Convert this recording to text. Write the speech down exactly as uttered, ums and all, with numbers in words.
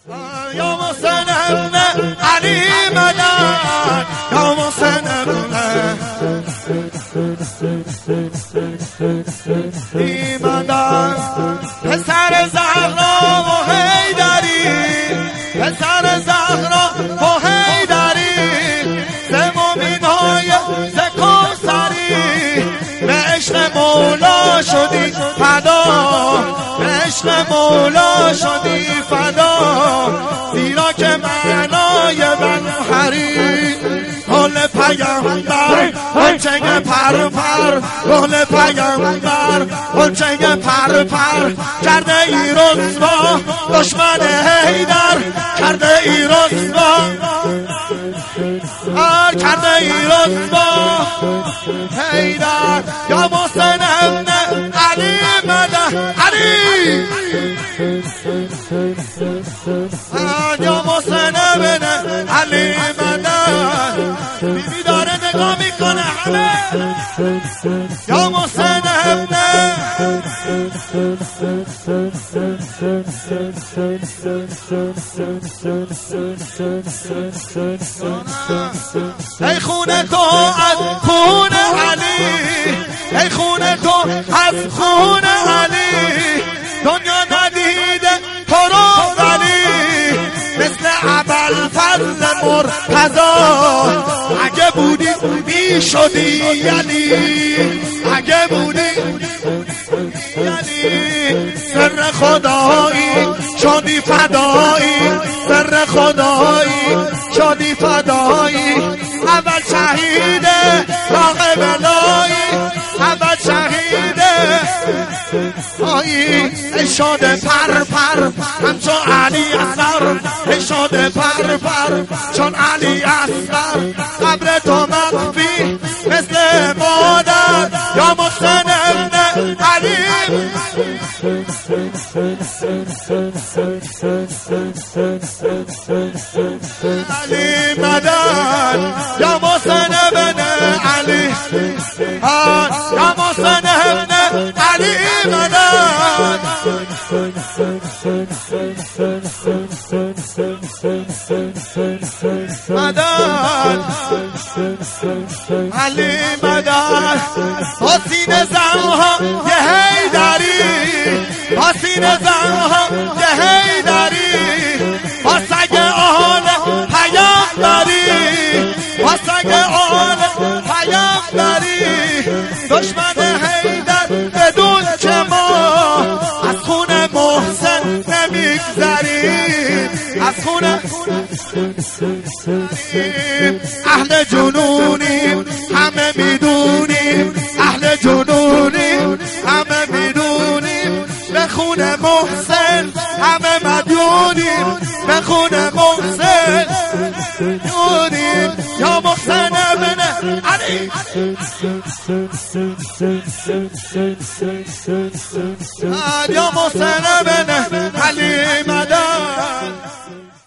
یا محسن ابن علی مدد، یا محسن ابن علی مدد، پسر زهرا و حیدری، پسر زهرا و حیدری، ز مومنای ز کوثری، به عشق مولا شدی فدا، به عشق مولا شدی فدا، زیرا که معنای بنوحری گل پیامبر گلچه پر پر، گل پیامبر گلچه پر پر، کرده ای رسوا دشمن حیدر، کرده ای رسوا کرده ای رسوا حیدر، یا محسن ابن علی مدد، علی یا محسن ابن علی مدد، بیبی داره نگاه میکنه همه، یا محسن ابن ای خونه تو از خون علی، ای خونه تو از خون علی، دنیا ندیده تو رو ولی، مثل ابوالفضل مرتضی، اگه بودی می شدی یعنی، اگه بودی یعنی، سر خدایی شدی فدایی، سر خدایی شدی فدایی، اول شهیده راغب الهی، اول شهیده آیی، ای شده پر پر همچون علی اصغر، ای شده پر پر چون علی اصغر، قبر تو مخفی مثل مادر، یا محسن ابن علی علی مدد، یا محسن ابن علی، یا محسن ابن علی مدد، مدد علی مدد، حسین زنها یه حیدری، حسین زنها یه حیدری، واسگ آل پیامبری، واسگ آل پیامبری، دشمن حیدر بدون که ما از خون محسن نمیگذریم، از خون اهل جنونیم همه میدونیم، اهل جنونیم همه میدونیم، به خون محسن همه مدیونیم، به خون محسن مدیونیم، یا محسن ابن علی، یا محسن ابن علی مدد.